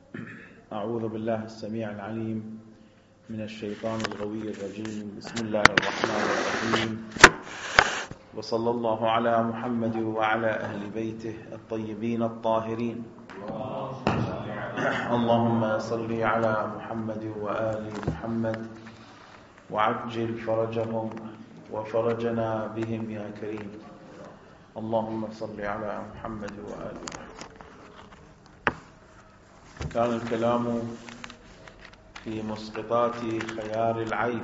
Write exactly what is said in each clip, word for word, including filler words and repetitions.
أعوذ بالله السميع العليم من الشيطان الغوي الرجيم. بسم الله الرحمن الرحيم، وصلى الله على محمد وعلى أهل بيته الطيبين الطاهرين. اللهم صل على محمد وآل محمد وعجل فرجهم وفرجنا بهم يا كريم. اللهم صل على محمد وآل محمد. كان الكلام في مسقطات خيار العيب،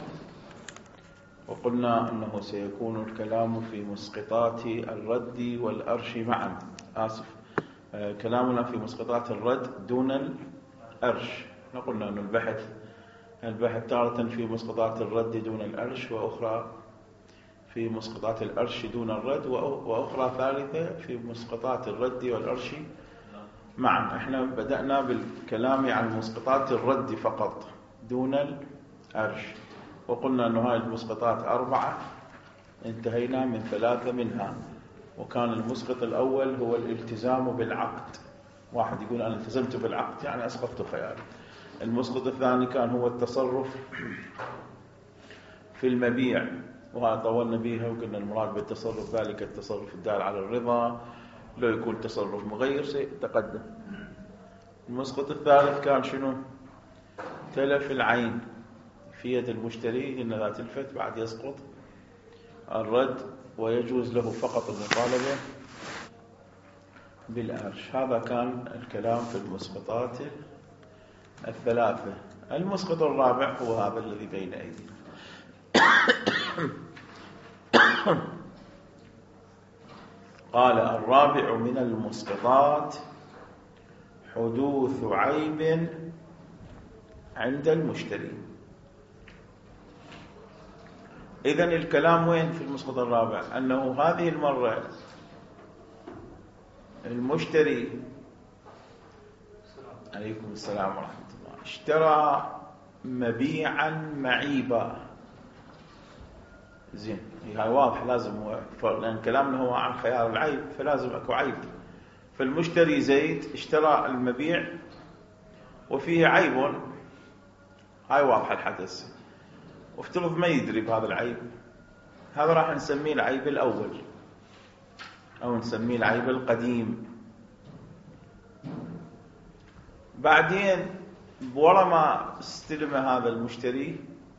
وقلنا أنه سيكون الكلام في مسقطات الرد والأرش معا. آسف، كلامنا في مسقطات الرد دون الأرش. قلنا أن البحث البحث تارة في مسقطات الرد دون الأرش، وأخرى في مسقطات الأرش دون الرد، وأخرى ثالثة في مسقطات الرد والأرش معا. احنا بدأنا بالكلام عن مسقطات الرد فقط دون الأرش، وقلنا أن هذه المسقطات أربعة، انتهينا من ثلاثة منها. وكان المسقط الأول هو الالتزام بالعقد. واحد يقول أنا التزمت بالعقد يعني أسقطت خياري. المسقط الثاني كان هو التصرف في المبيع، وهذا طولنا بيها وقلنا المراد بالتصرف ذلك التصرف الدال على الرضا، لو يكون تصرف مغير سيتقدم. المسقط الثالث كان شنو؟ تلف العين في يد المشتري، إن لا تلفت بعد يسقط الرد، ويجوز له فقط المطالبة بالأرش. هذا كان الكلام في المسقطات الثلاثة. المسقط الرابع هو هذا الذي بين أيدينا. قال: الرابع من المسقطات حدوث عيب عند المشتري. إذن الكلام وين في المسقط الرابع؟ أنه هذه المرة المشتري عليكم السلام ورحمة الله اشترى مبيعا معيبا. زين، هاي واضح، لازم هو، لأن كلامنا هو عن خيار العيب فلازم أكو عيب. فالمشتري زيد اشترى المبيع وفيه عيب، هاي واضح الحدث، وافترض ما يدري بهذا العيب. هذا راح نسميه العيب الأول أو نسميه العيب القديم. بعدين ورا ما استلم هذا المشتري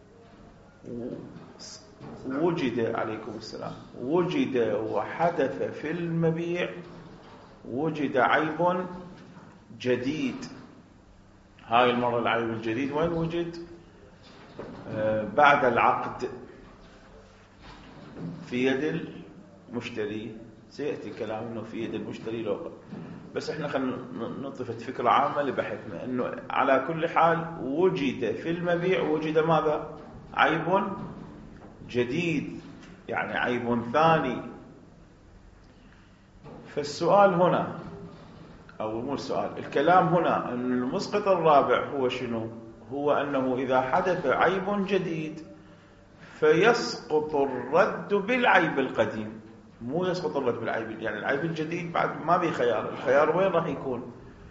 وجد عليكم السلام وجد وحدث في المبيع وجد عيب جديد. هاي المرة العيب الجديد وين وجد؟ آه بعد العقد في يد المشتري. سيأتي كلام انه في يد المشتري لو، بس احنا خلينا نطفت فكرة عامة لبحثنا انه على كل حال وجد في المبيع وجد ماذا؟ عيب جديد، يعني عيب ثاني. فالسؤال هنا، أو مو السؤال، الكلام هنا أن المسقط الرابع هو شنو؟ هو أنه إذا حدث عيب جديد فيسقط الرد بالعيب القديم. مو يسقط الرد بالعيب، يعني العيب الجديد بعد ما بي خيار. الخيار وين راح يكون؟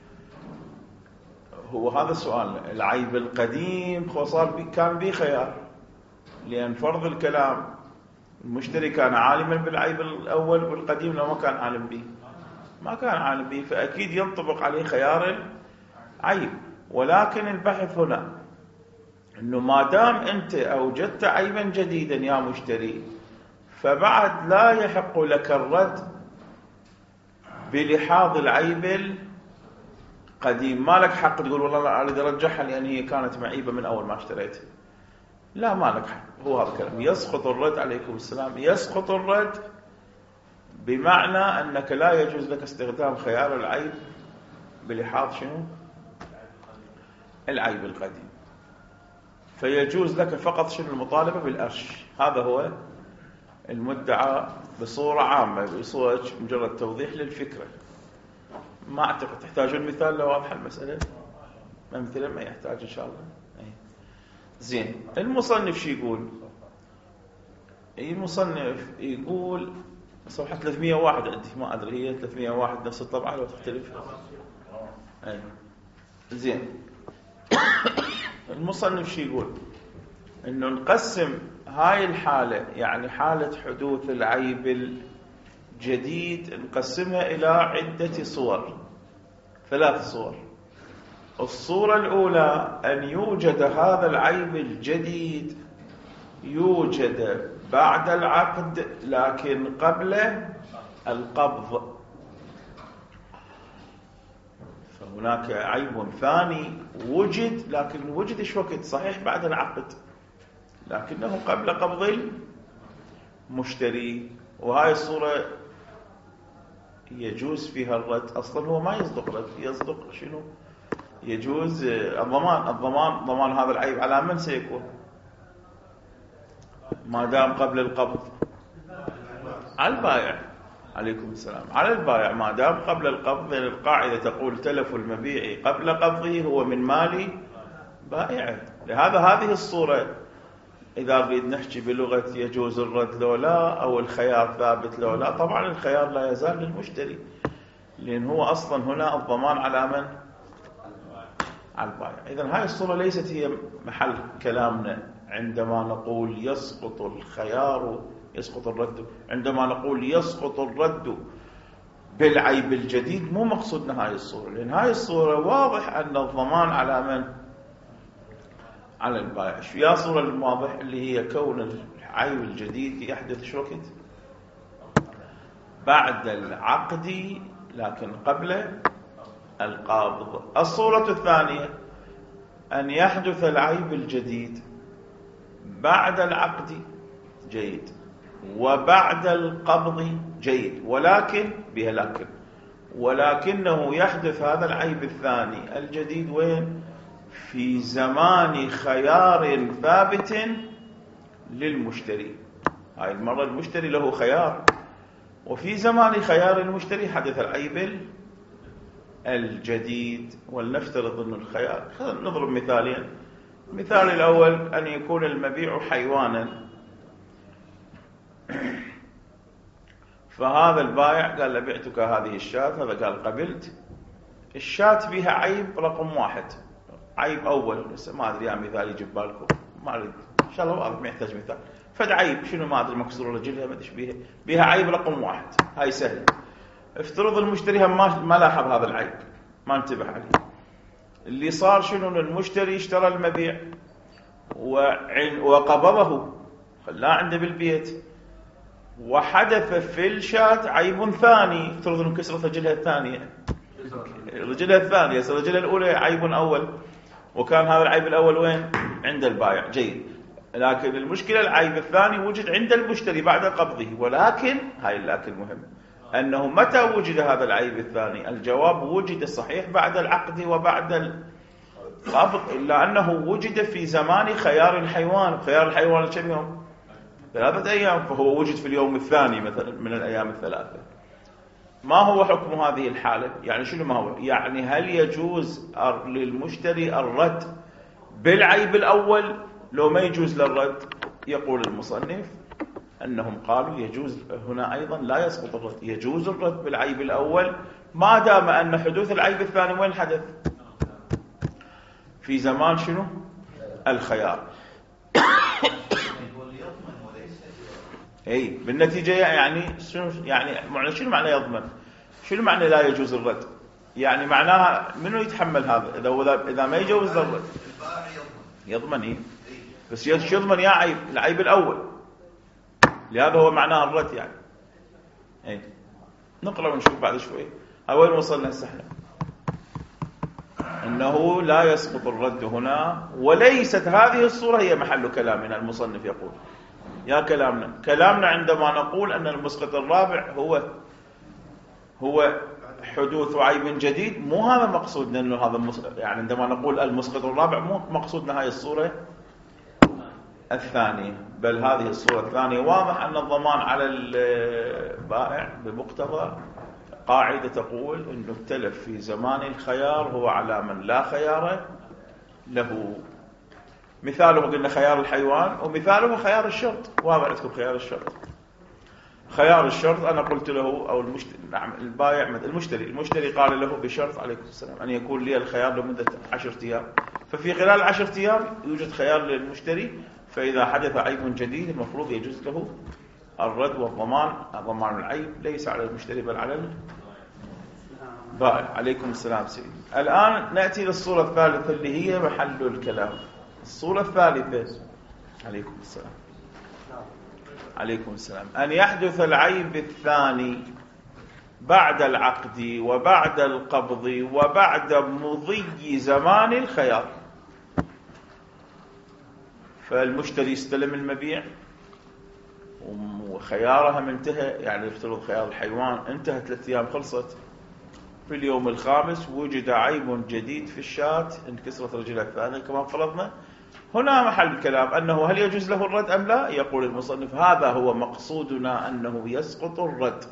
هو هذا السؤال. العيب القديم خصال كان بي خيار، لأن فرض الكلام المشتري كان عالما بالعيب الأول والقديم لو ما كان عالم به، ما كان عالم به، فأكيد ينطبق عليه خيار العيب. ولكن البحث هنا أنه ما دام أنت أوجدت عيبا جديدا يا مشتري، فبعد لا يحق لك الرد بلحاظ العيب القديم. ما لك حق تقول والله لا أريد أرجعها لأن هي كانت معيبة من أول ما اشتريتها. لا، ما لك حق. هو هذا الكلام. يسقط الرد عليكم السلام، يسقط الرد بمعنى أنك لا يجوز لك استخدام خيار العيب بلحاظ شنو؟ العيب القديم. فيجوز لك فقط شنو؟ المطالبة بالأرش. هذا هو المدعى بصورة عامة، بصورة مجرد توضيح للفكرة. ما أعتقد تحتاجون مثال لو واضحة المسألة. أمثلة ما يحتاج إن شاء الله. زين، المصنف شو يقول؟ المصنف يقول صفحة ثلاثمية وواحد عندي، ما أدري هي ثلاثمية وواحد نفس الطبعة لو تختلف. أي زين. المصنف شو يقول؟ انه نقسم هاي الحالة، يعني حالة حدوث العيب الجديد، نقسمها إلى عدة صور، ثلاث صور. الصورة الأولى أن يوجد هذا العيب الجديد يوجد بعد العقد لكن قبل القبض. فهناك عيب ثاني وجد، لكن وجد ايش وقت؟ صحيح بعد العقد، لكنه قبل قبض المشتري. وهاي الصورة يجوز فيها الرد. أصلا هو ما يصدق رد، يصدق شنو؟ يجوز الضمان. الضمان ضمان هذا العيب على من سيكون ما دام قبل القبض؟ على البائع. عليكم السلام. على البائع ما دام قبل القبض. القاعدة تقول تلف المبيع قبل قبضه هو من مال بائعه. لهذا هذه الصورة إذا بدنا نحكي بلغة يجوز الرد لو لا، أو الخيار ثابت لو لا، طبعا الخيار لا يزال للمشتري، لأن هو أصلا هنا الضمان على من؟ على البائع. إذن هاي الصورة ليست هي محل كلامنا عندما نقول يسقط الخيار، يسقط الرد. عندما نقول يسقط الرد بالعيب الجديد مو مقصودنا هاي الصورة، لأن هاي الصورة واضح أن الضمان على من؟ على البائع. شو يا صورة الواضح اللي هي كون العيب الجديد يحدث شو وقت؟ بعد العقد لكن قبل القبض. الصورة الثانية أن يحدث العيب الجديد بعد العقد، جيد، وبعد القبض، جيد، ولكن بها لكن ولكنه يحدث هذا العيب الثاني الجديد وين؟ في زمان خيار ثابت للمشتري. هاي المرة المشتري له خيار، وفي زمان خيار المشتري حدث العيب الجديد. ولنفترض أن الخيار، خلينا نضرب مثالين. المثال الأول أن يكون المبيع حيوانا، فهذا البائع قال له بعتك هذه الشاة، هذا قال قبلت. الشاة بها عيب رقم واحد، عيب أول، ما أدري يا مثال يجيب بالكم، ما أريد إن شاء الله واضح ما يحتاج مثال. فد عيب شنو ما أدري، مكسور رجلها ما أدري بيها، بها عيب رقم واحد، هاي سهل. افترض المشتري ما ما لاحظ هذا العيب، ما انتبه عليه. اللي صار شنو؟ المشتري اشترى المبيع وقبضه، خلاه عنده بالبيت، وحدث في الشاة عيب ثاني. افترض انه كسرت رجلها الثانية، رجلها الثانية، رجلها الأولى عيب أول، وكان هذا العيب الأول وين؟ عند البائع، جيد. لكن المشكلة العيب الثاني وجد عند المشتري بعد قبضه، ولكن هاي لكن مهم أنه متى وجد هذا العيب الثاني؟ الجواب وجد صحيح بعد العقد وبعد القبض، إلا أنه وجد في زمان خيار الحيوان. خيار الحيوان كم يوم؟ ثلاثة أيام، فهو وجد في اليوم الثاني مثلا من الأيام الثلاثة. ما هو حكم هذه الحالة؟ يعني شنو ما هو؟ يعني هل يجوز للمشتري الرد بالعيب الأول لو ما يجوز للرد؟ يقول المصنف أنهم قالوا يجوز هنا أيضا، لا يسقط الرد، يجوز الرد بالعيب الأول ما دام أن حدوث العيب الثاني وين حدث؟ في زمان شنو؟ الخيار. اي بالنتيجة يعني شنو يعني معنى شنو معنى يضمن؟ شنو معنى لا يجوز الرد؟ يعني معناها منو يتحمل هذا اذا اذا ما يجوز الرد؟ يضمن. ايه بس شو يضمن يا عيب؟ العيب الاول، لهذا هو معناه الرد يعني. اي نقرأ ونشوف بعد شوي. وين وصلنا هسه احنا؟ انه لا يسقط الرد هنا، وليست هذه الصورة هي محل كلامنا. المصنف يقول يا كلامنا كلامنا عندما نقول أن المسقط الرابع هو هو حدوث عيب جديد، مو هذا مقصودنا. انه هذا المسقط، يعني عندما نقول المسقط الرابع مو مقصودنا هاي الصورة الثانية، بل هذه الصورة الثانية واضح أن الضمان على البائع بمقتضى قاعدة تقول أنه التلف في زمان الخيار هو على من لا خيار له. مثاله قلنا خيار الحيوان، ومثاله خيار الشرط. واضح عندكم خيار الشرط. خيار الشرط أنا قلت له أو المشتري نعم البائع المشتري المشتري قال له بشرط عليكم السلام أن يكون لي الخيار لمدة عشرة أيام، ففي خلال عشرة أيام يوجد خيار للمشتري، فإذا حدث عيب جديد المفروض يجوز له الرد والضمان. ضمان العيب ليس على المشتري بل على البائع. عليكم السلام سيدي. الآن نأتي للصورة الثالثة اللي هي محل الكلام. الصورة الثالثة عليكم السلام عليكم السلام أن يحدث العيب الثاني بعد العقد وبعد القبض وبعد مضي زمان الخيار. فالمشتري يستلم المبيع وخيارها منتهى، يعني يفترض خيار الحيوان انتهى ثلاثة أيام خلصت، في اليوم الخامس وجد عيب جديد في الشاة انكسرت رجلها الثانية كما فرضنا. هنا محل الكلام أنه هل يجوز له الرد أم لا؟ يقول المصنف هذا هو مقصودنا أنه يسقط الرد.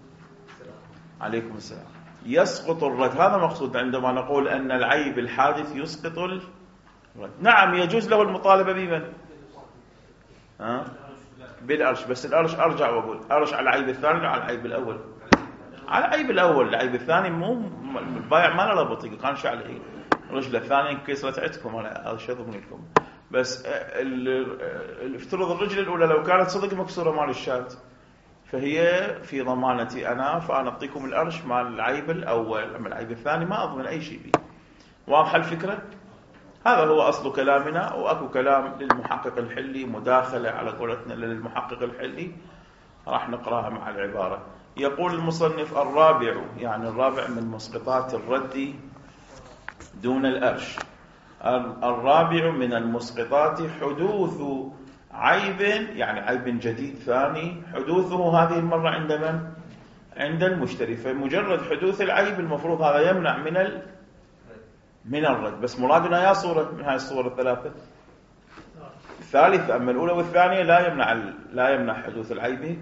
عليكم السلام. يسقط الرد، هذا مقصود عندما نقول أن العيب الحادث يسقط الرد. نعم يجوز له المطالبة بمن؟ ها؟ بالأرش، بس الأرش أرجع وأقول أرش على العيب الثاني وعلى العيب الأول. على العيب الأول، العيب الثاني مو البايع ما له ربط، كان شو على إيه؟ رجله الثانية انكسرت عندكم، هذا شيء ضمن لكم. بس افترض الرجل الأولى لو كانت صدق مكسورة مال الشاة فهي في ضمانتي أنا، فأنا أعطيكم الأرش مال العيب الأول، أما العيب الثاني ما أضمن أي شيء به. واضح الفكرة؟ هذا هو أصل كلامنا. وأكو كلام للمحقق الحلي، مداخلة على قولتنا للمحقق الحلي، راح نقراها مع العبارة. يقول المصنف الرابع، يعني الرابع من مسقطات الرد دون الأرش، الرابع من المسقطات حدوث عيب، يعني عيب جديد ثاني، حدوثه هذه المرة عند من؟ عند المشتري. فمجرد حدوث العيب المفروض هذا يمنع من ال... من الرد. بس مرادنا يا صورة من هاي الصور الثلاثة الثالثة، أما الأولى والثانية لا يمنع ال... لا يمنع حدوث العيب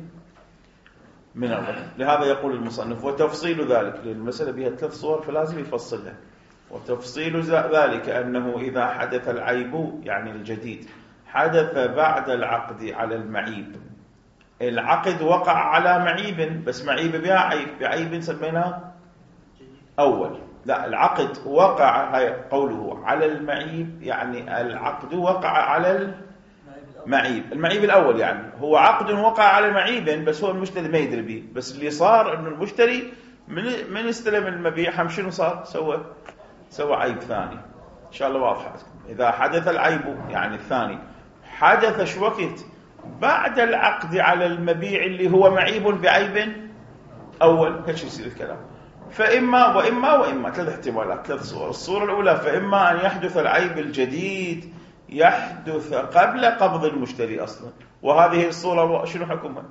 من الرد. لهذا يقول المصنف وتفصيل ذلك، للمسألة بها ثلاث صور فلازم يفصلها. وتفصيل ذلك أنه إذا حدث العيب يعني الجديد حدث بعد العقد على المعيب، العقد وقع على معيب، بس معيب بها عيب، بعيب سميناه أول. لا، العقد وقع، هاي قوله على المعيب يعني العقد وقع على المعيب، المعيب الأول، يعني هو عقد وقع على معيب بس هو المشتري ما يدري به. بس اللي صار أنه المشتري من من استلم المبيع هم شنو صار؟ سوى سوى عيب ثاني. إن شاء الله واضحة. إذا حدث العيب يعني الثاني حدث شو وقت؟ بعد العقد على المبيع اللي هو معيب بعيب أول. هيك يصير الكلام. فإما وإما وإما ثلاث احتمالات، ثلاث صور. الصورة الأولى فإما أن يحدث العيب الجديد يحدث قبل قبض المشتري أصلا، وهذه الصورة شنو حكمها؟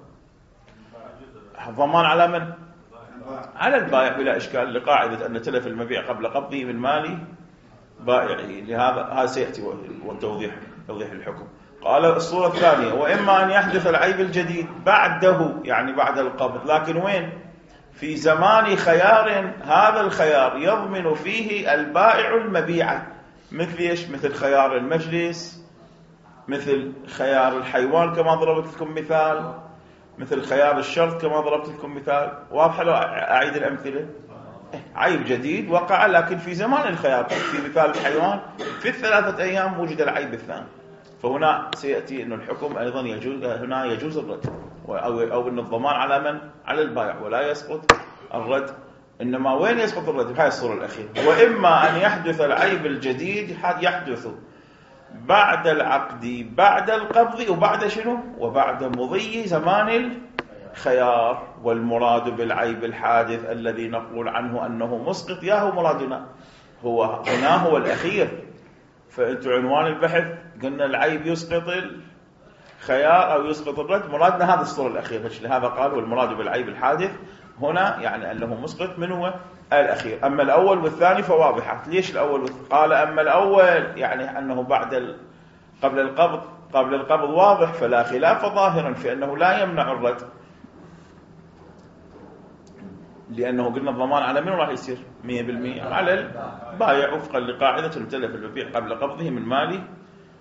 ضمان على من؟ على البائع بلا إشكال، لقاعدة أن تلف المبيع قبل قبضه من مال بائعه. لهذا هذا سيأتي والتوضيح توضيح الحكم. قال الصورة الثانية وإما أن يحدث العيب الجديد بعده، يعني بعد القبض، لكن وين؟ في زمان خيار، هذا الخيار يضمن فيه البائع المبيع. مثل ايش؟ مثل خيار المجلس، مثل خيار الحيوان كما ضربت لكم مثال، مثل خيار الشرط كما ضربت لكم مثال. واضح؟ لو أعيد الأمثلة. عيب جديد وقع لكن في زمان الخيار، في مثال الحيوان في الثلاثة أيام وجد العيب الثاني، فهنا سيأتي أن الحكم أيضا يجوز، هنا يجوز الرد، أو, أو أن الضمان على من؟ على البائع، ولا يسقط الرد. إنما وين يسقط الرد؟ هاي الصورة الأخيرة. وإما أن يحدث العيب الجديد يحدث بعد العقد بعد القبض وبعد شنو؟ وبعد مضي زمان الخيار. والمراد بالعيب الحادث الذي نقول عنه أنه مسقط، يا هو مرادنا هو هنا هو الأخير. فأنتوا عنوان البحث قلنا العيب يسقط الخيار أو يسقط الرد، مرادنا هذا الصورة الأخيرة. لهذا قال والمراد بالعيب الحادث هنا يعني أنه مسقط من هو الأخير. أما الأول والثاني فواضحة. ليش الأول؟ قال أما الأول يعني أنه بعد ال... قبل القبض قبل القبض واضح، فلا خلاف ظاهرا في أنه لا يمنع الرد، لأنه قلنا الضمان على من راح يصير؟ مية بالمية على البائع، وفقا لقاعدة تلف المبيع قبل قبضه من مال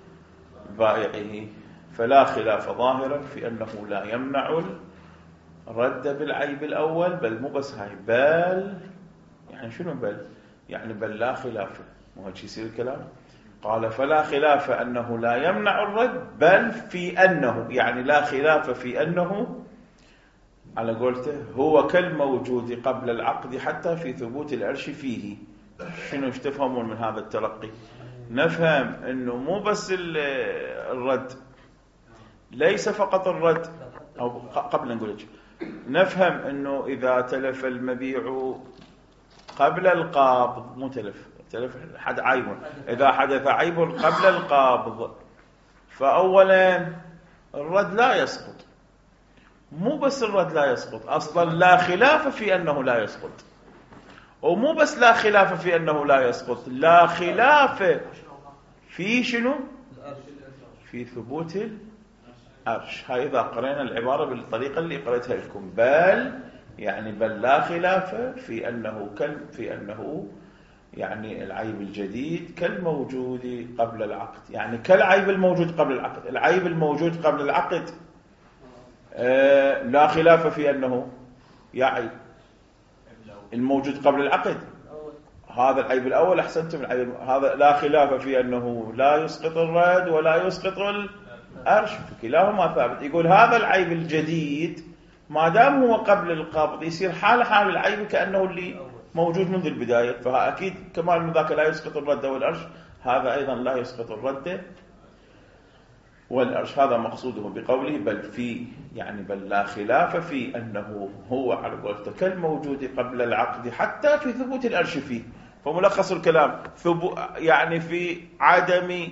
بائعه. فلا خلاف ظاهرا في أنه لا يمنع رد بالعيب الأول، بل مو بس هاي، بل يعني شنو بل؟ يعني بل لا خلاف، مو هيك يصير الكلام. قال فلا خلاف أنه لا يمنع الرد، بل في أنه، يعني لا خلاف في أنه على قولته هو كالموجود قبل العقد حتى في ثبوت العرش فيه. شنو ايش تفهمون من هذا التلقي؟ نفهم انه مو بس الرد، ليس فقط الرد، او قبل نقول لك نفهم انه اذا تلف المبيع قبل القابض، مو تلف تلف حد عيب، اذا حدث عيب قبل القابض فاولا الرد لا يسقط. مو بس الرد لا يسقط، اصلا لا خلاف في انه لا يسقط. ومو بس لا خلاف في انه لا يسقط، لا خلاف في شنو؟ في ثبوت العرش. هاي اذا قرينا العباره بالطريقه اللي قريتها لكم، بل يعني بل لا خلاف في انه كل في انه يعني العيب الجديد كالموجود قبل العقد، يعني كالعيب الموجود قبل العقد. العيب الموجود قبل العقد آه لا خلاف في انه يعيب الموجود قبل العقد، هذا العيب الأول. أحسنتم، العيب هذا لا خلاف في أنه لا يسقط الرد ولا يسقط العرش، كلاهما ثابت. يقول هذا العيب الجديد ما دام هو قبل القبض يصير حال حال العيب كأنه اللي موجود منذ البداية، فأكيد كما أن ذاك لا يسقط الرد والعرش، هذا أيضا لا يسقط الرد والعرش. هذا مقصوده بقوله بل في، يعني بل لا خلاف في أنه هو على قولته كالموجود قبل العقد حتى في ثبوت العرش فيه. فملخص الكلام ثبو يعني في عدم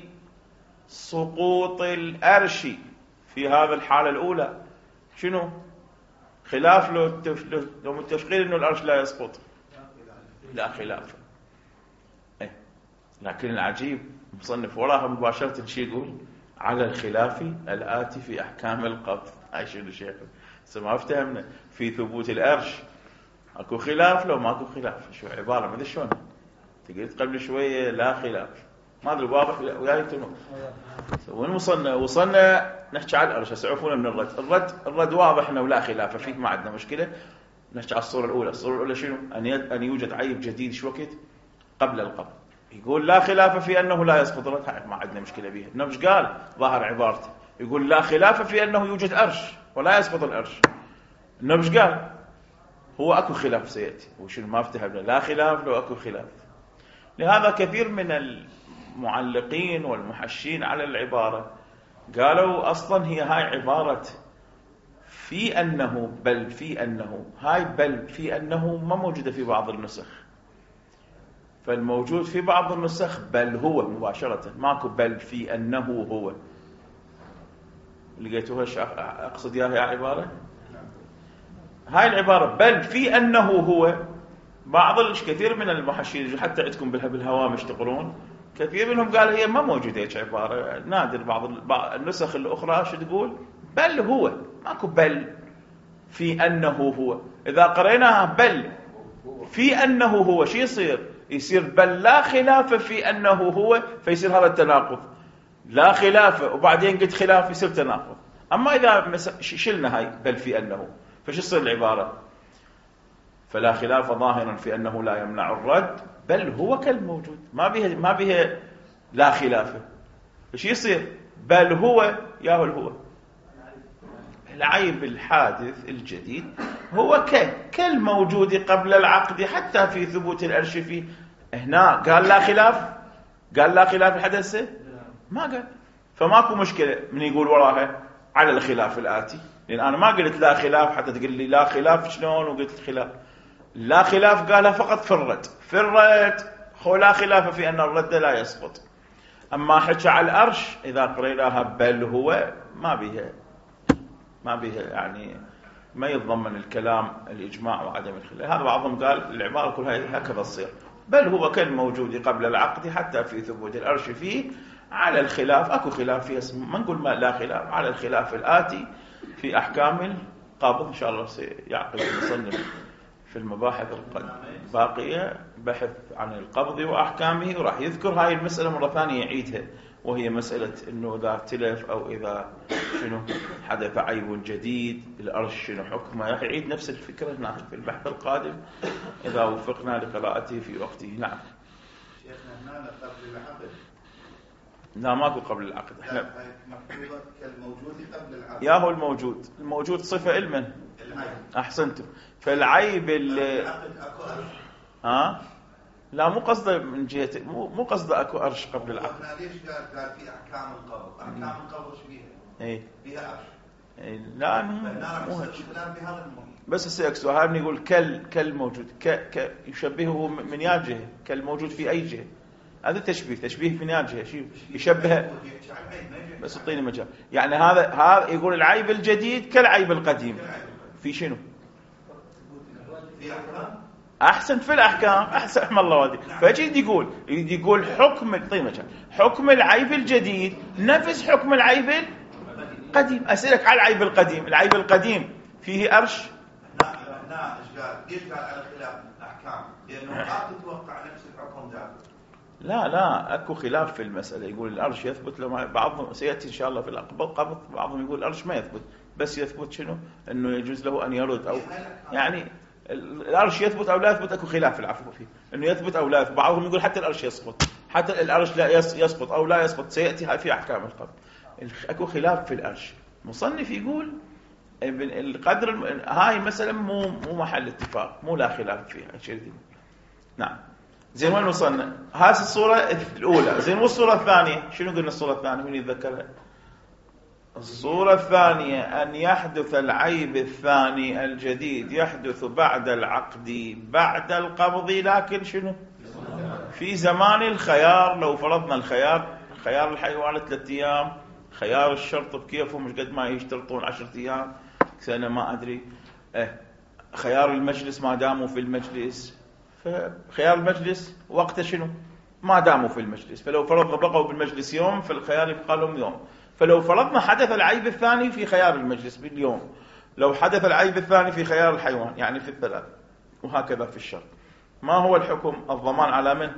سقوط العرش في هذا الحالة الأولى. شنو خلاف لو لو متفقين إنه العرش لا يسقط؟ لا خلاف. إيه. لكن العجيب مصنف وراها مباشرة شيء يقول على الخلاف الآتي في أحكام القبض. هاي شنو شيخ ما افتهمنا في ثبوت العرش اكو خلاف لو ماكو خلاف. شو عبارة ما ادري شلون قلت قبل شوية لا خلاف، ما ادري واضح وياي تنو وين وصلنا؟ وصلنا نحكي على العرش. سعفونا من الرد. الرد الرد واضح انه لا خلاف فيه، ما عندنا مشكلة. نحكي على الصورة الأولى. الصورة الأولى شنو؟ أن أن يوجد عيب جديد شو وقت قبل القبض. يقول لا خلاف في أنه لا يسقط الرد، ما عندنا مشكلة بها. إنه مش قال ظاهر عبارته يقول لا خلاف في أنه يوجد عرش ولا يسقط العرش. إنه مش قال هو أكو خلاف سيأتي وشنو ما افتهمنا لا خلاف لو أكو خلاف. لهذا كثير من المعلقين والمحشين على العبارة قالوا أصلا هي هاي عبارة في أنه بل في أنه، هاي بل في أنه ما موجودة في بعض النسخ، فالموجود في بعض النسخ بل هو مباشرة، ماكو بل في أنه هو. لقيتوها أقصد ياها يا عبارة هاي العبارة بل في أنه هو. بعض الكثير من المحشين حتى عندكم بالهوامش تقرون كثير منهم قال هي ما موجودة هيك عبارة، نادر. بعض النسخ الأخرى شو تقول بل هو، ماكو بل في أنه هو. إذا قريناها بل في أنه هو شو يصير؟ يصير بل لا خلاف في أنه هو، فيصير هذا التناقض. لا خلاف وبعدين قلت خلاف يصير تناقض. أما إذا شلنا هاي بل في أنه فش يصير العبارة؟ فلا خلاف ظاهرا في أنه لا يمنع الرد بل هو كالموجود، ما بها ما بها لا خلاف. فش يصير؟ بل هو ياهو الهو العيب الحادث الجديد هو كالموجود قبل العقد حتى في ثبوت العرش فيه. هنا قال لا خلاف، قال لا خلاف الحدث ما قال، فماكو مشكلة من يقول وراها على الخلاف الآتي. لأن أنا ما قلت لا خلاف حتى تقول لي لا خلاف شلون وقلت خلاف. لا خلاف قالها فقط في الرد. في الرد هو لا خلاف في أن الرد لا يسقط. أما حكى على العرش إذا قريناها بل هو ما بها ما بها يعني ما يتضمن الكلام الإجماع وعدم الخلاف. هذا بعضهم قال العبارة كلها هكذا تصير بل هو كالموجود قبل العقد حتى في ثبوت العرش فيه على الخلاف. أكو خلاف فيه اسم ما نقول ما لا خلاف، على الخلاف الآتي في أحكام القبض. إن شاء الله سيعقد المصنف في المباحث الباقية بحث عن القبض وأحكامه، وراح يذكر هاي المسألة مرة ثانية يعيدها وهي مسألة أنه إذا تلف أو إذا شنو حدث عيب جديد الأرش شنو حكمه، راح يعيد نفس الفكرة هنا في البحث القادم إذا وفقنا لقراءته في وقته. نعم شيخنا هنا قبل العقد. لا ماكو قبل العقد. احنا مكتوبة كالموجود قبل العقد. يا هو الموجود، الموجود صفة علما. العيب. أحسنتم. فالعيب اللي العقد أكو أرش. ها لا مو قصده من جهة مو مو قصده أكو أرش قبل العقد. هنا ليش قال قال في أحكام القبض؟ أحكام القبض ايش بيها؟ إيه بيها أرش. إيه لا مو مو هيك. بهذا المهم. بس السيكسو هذا يقول كال كالموجود ك ك يشبهه من يا جهة كالموجود في أي جهة. هذا تشبيه تشبيه من يا جهة شيء يشبه. بس اعطيني مجال. يعني هذا هذا يقول العيب الجديد كالعيب القديم. في شنو؟ في أحكام. أحسن في الأحكام أحسن رحم الله والديك. فجيد يقول يقول حكم اعطيني مجال حكم العيب الجديد نفس حكم العيب القديم. أسألك على العيب القديم، العيب القديم فيه أرش؟ لا لا ايش قال؟ ليش قال على خلاف احكام؟ لانه ما تتوقع نفس الحكم ذاك. لا لا اكو خلاف في المساله. يقول الارش يثبت لما بعضهم سياتي ان شاء الله في القبض، بعضهم يقول الارش ما يثبت بس يثبت شنو انه يجوز له ان يرد او يعني الارش يثبت او لا يثبت. اكو خلاف في العفو فيه انه يثبت او لا يثبت. بعضهم يقول حتى الارش يسقط، حتى الارش لا يسقط او لا يسقط سياتي هاي في احكام القبض. اكو خلاف في الارش. مصنف يقول القدر هاي مثلا مو مو محل اتفاق، مو لا خلاف فيها شيء. نعم زين وين وصلنا؟ هذه الصورة الأولى. زين والصورة الثانية شنو قلنا؟ الصورة الثانية من يتذكرها؟ الصورة الثانية أن يحدث العيب الثاني الجديد يحدث بعد العقد بعد القبض، لكن شنو؟ في زمان الخيار. لو فرضنا الخيار خيار الحيوان ثلاثة أيام، خيار الشرط بكيفهم مش قد ما يشترطون عشرة أيام سنة ما أدري، اه خيار المجلس ما داموا في المجلس. فخيار المجلس وقته شنو؟ ما داموا في المجلس. فلو فرضنا بقوا بالمجلس يوم فالخيار يبقى لهم يوم. فلو فرضنا حدث العيب الثاني في خيار المجلس باليوم، لو حدث العيب الثاني في خيار الحيوان يعني في الثلاث، وهكذا في الشرط. ما هو الحكم؟ الضمان على من؟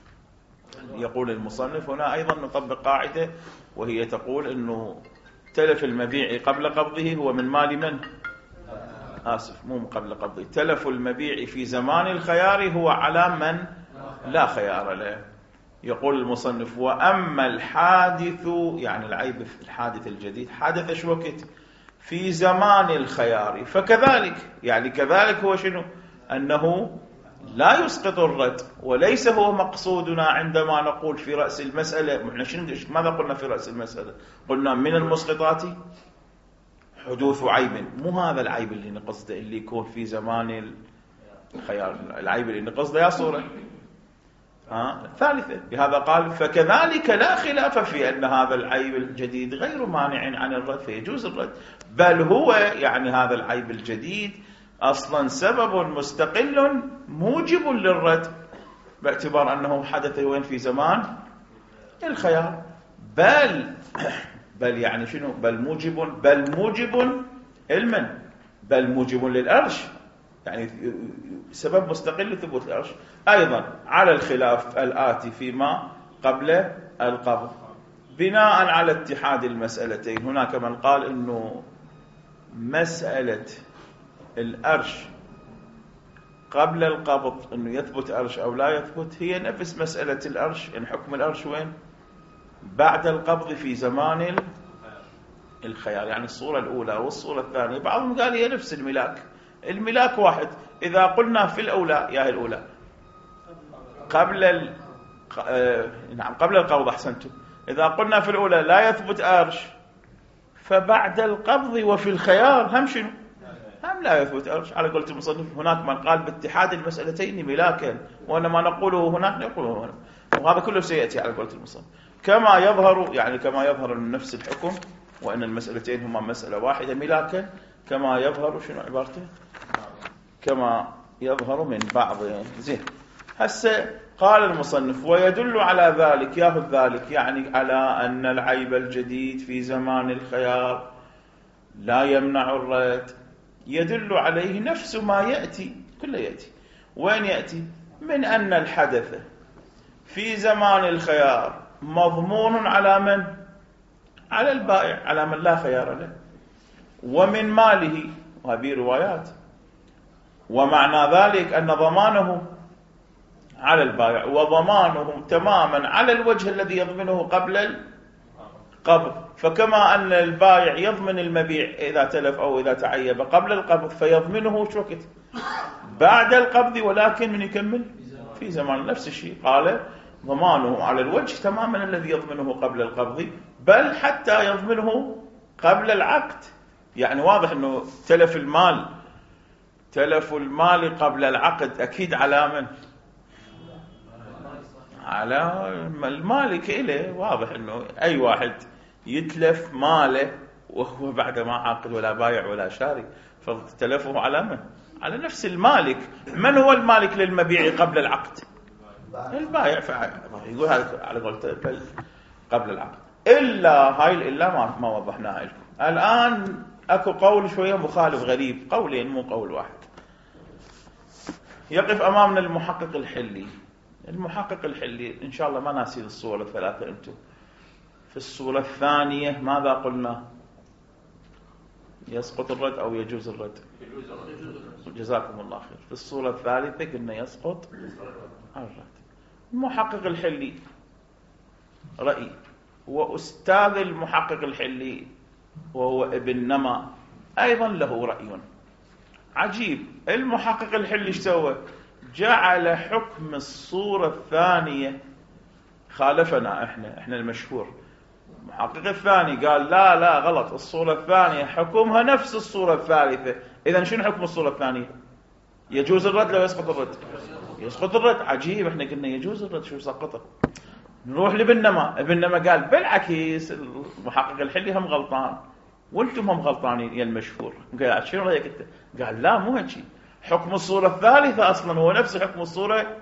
يقول المصنف هنا أيضا نطبق قاعدة وهي تقول أنه تلف المبيع قبل قبضه هو من مال من؟ آسف مو قبل قبضه. تلف المبيع في زمان الخيار هو على من لا خيار له. يقول المصنف وأما الحادث يعني العيب الحادث الجديد حدث شو وقت؟ في زمان الخيار فكذلك يعني كذلك هو شنو؟ أنه لا يسقط الرد. وليس هو مقصودنا عندما نقول في رأس المسألة. احنا شنو ماذا قلنا في رأس المسألة؟ قلنا من المسقطات حدوث عيب. مو هذا العيب اللي نقصده اللي يكون في زمان الخيار، العيب اللي نقصده يا صورة ها الثالثة. بهذا قال فكذلك لا خلاف في أن هذا العيب الجديد غير مانع عن الرد فيجوز الرد، بل هو يعني هذا العيب الجديد أصلا سبب مستقل موجب للرد باعتبار أنه حدث وين في زمان الخيار. بل بل يعني شنو؟ بل موجب بل موجب علما بل موجب للأرش يعني سبب مستقل لثبوت الأرش. أيضا على الخلاف الآتي فيما قبل القبض بناء على اتحاد المسألتين. هناك من قال إنه مسألة الأرش قبل القبض إنه يثبت أرش أو لا يثبت هي نفس مسألة الأرش إن حكم الأرش وين؟ بعد القبض في زمان الخيار. يعني الصورة الأولى والصورة الثانية بعضهم قال هي نفس الملاك، الملاك واحد. إذا قلنا في الأولى يا هي الأولى قبل ال... آه... نعم قبل القبض أحسنتم. إذا قلنا في الأولى لا يثبت أرش فبعد القبض وفي الخيار هم شنو؟ هم لا يثبت أرش. على قولة المصنف هناك من قال باتحاد المسألتين ملاكا وأن ما نقوله هناك نقوله هنا، وهذا كله سيأتي على قولة المصنف كما يظهر يعني كما يظهر من نفس الحكم وأن المسألتين هما مسألة واحدة ملاكا كما يظهر شنو عبارته؟ كما يظهر من بعض. زين هسه قال المصنف ويدل على ذلك ياخذ ذلك يعني على أن العيب الجديد في زمان الخيار لا يمنع الرد. يدل عليه نفس ما يأتي كله يأتي. وين يأتي؟ من أن الحدث في زمان الخيار مضمون على من؟ على البائع، على من لا خيار له. ومن ماله، وهذه روايات. ومعنى ذلك أن ضمانه على البائع، وضمانه تماما على الوجه الذي يضمنه قبل القبض. فكما أن البائع يضمن المبيع إذا تلف أو إذا تعيب قبل القبض، فيضمنه شو وقت؟ بعد القبض، ولكن من يكمل في زمان. نفس الشيء قال ضمانه على الوجه تماما الذي يضمنه قبل القبض، بل حتى يضمنه قبل العقد. يعني واضح أنه تلف المال، تلف المال قبل العقد أكيد على من؟ على المالك إله. واضح أنه أي واحد يتلف ماله وهو بعد ما عاقد ولا بايع ولا شاري، فتلفه على من؟ على نفس المالك. من هو المالك للمبيع قبل العقد؟ البائع. يقول هذا على قول قبل العقد. إلا هاي الإلا ما, ما وضحناها لكم. الآن أكو قول شوية مخالف غريب، قولين مو قول واحد. يقف أمامنا المحقق الحلي. المحقق الحلي إن شاء الله ما ناسي الصورة الثلاثة. أنتم في الصورة الثانية ماذا قلنا؟ يسقط الرد أو يجوز الرد؟ جزاكم الله خير. في الصورة الثالثة قلنا يسقط الرد. المحقق الحلي رأي، وأستاذ المحقق الحلي وهو ابن نما أيضا له رأي عجيب. المحقق الحلي ايش سوى؟ جعل حكم الصورة الثانية خالفنا احنا احنا المشهور. المحقق الثاني قال لا لا غلط، الصورة الثانية حكمها نفس الصورة الثالثة. إذن شنو حكم الصورة الثانية؟ يجوز الرد لو يسقط الرد؟ يسقط الرد. عجيب، احنا قلنا يجوز الرد، شو سقطه؟ نروح لابن نما. ابن نما قال بالعكس، المحقق الحلي هم غلطان وانتم هم غلطانين يا المشهور. قال شنو رأيك انت؟ قال لا مو هيك، حكم الصورة الثالثة أصلا هو نفس حكم الصورة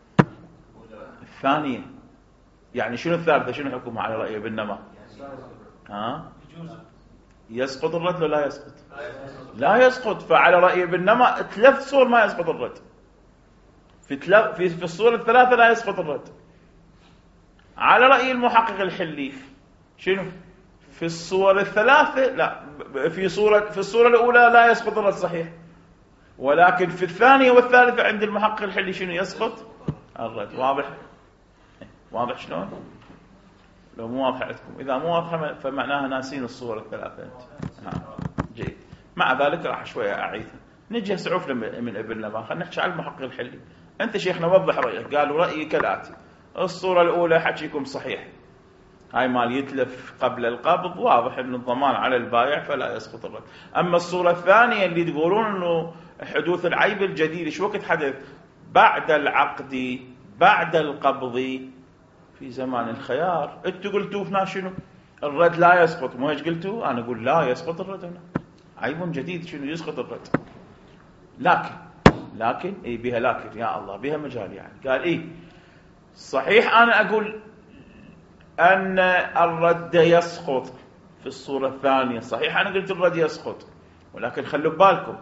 الثانية. يعني شنو الثالثة؟ شنو حكمها على رأي ابن نما؟ ها؟ يسقط الرد ولا لا يسقط؟ لا يسقط. فعلى رأي ابن نما ثلاث صور ما يسقط الرد. في تل... في في الصور الثلاثة لا يسقط الرد. على رأي المحقق الحلي شنو؟ في الصور الثلاثة لا، في صورة في الصورة الأولى لا يسقط الرد صحيح، ولكن في الثانية والثالثة عند المحقق الحلي شنو؟ يسقط الرد. واضح؟ واضح شلون؟ لو مو واضح عندكم، إذا مو واضح فمعناها ناسين الصور الثلاثة. نعم جيد. مع ذلك راح شوية أعيدها. نجي سعوف من ابن نما. خلينا نحكي على المحقق الحلي. أنت شيخنا وضح رأيك. قالوا رأيي كالآتي: الصورة الأولى حكيكم صحيح، هاي مال يتلف قبل القبض، واضح أن الضمان على البائع فلا يسقط الرد. أما الصورة الثانية اللي تقولون أنه حدوث العيب الجديد شو وقت حدث؟ بعد العقد، بعد القبض، في زمان الخيار. انتوا قلتوا فينا شنو؟ الرد لا يسقط. مو هيك قلتوا؟ أنا أقول لا يسقط الرد. هنا عيب جديد شنو؟ يسقط الرد. لكن لكن إيه بها لكن يا الله بها مجال. يعني قال إيه صحيح أنا أقول أن الرد يسقط في الصورة الثانية، صحيح أنا قلت الرد يسقط، ولكن خلوا بالكم